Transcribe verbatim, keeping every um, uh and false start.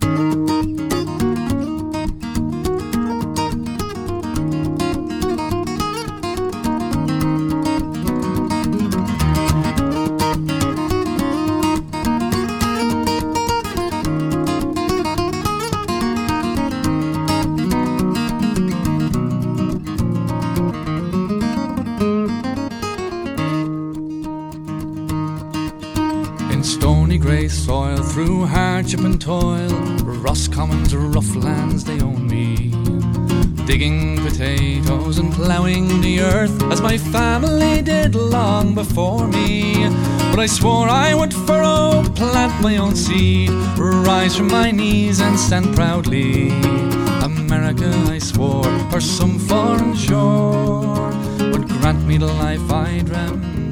Stony grey soil, through hardship and toil, Roscommon's rough lands they own me. Digging potatoes and ploughing the earth, as my family did long before me. But I swore I would furrow, plant my own seed, rise from my knees and stand proudly. America, I swore, or some foreign shore would grant me the life I dreamt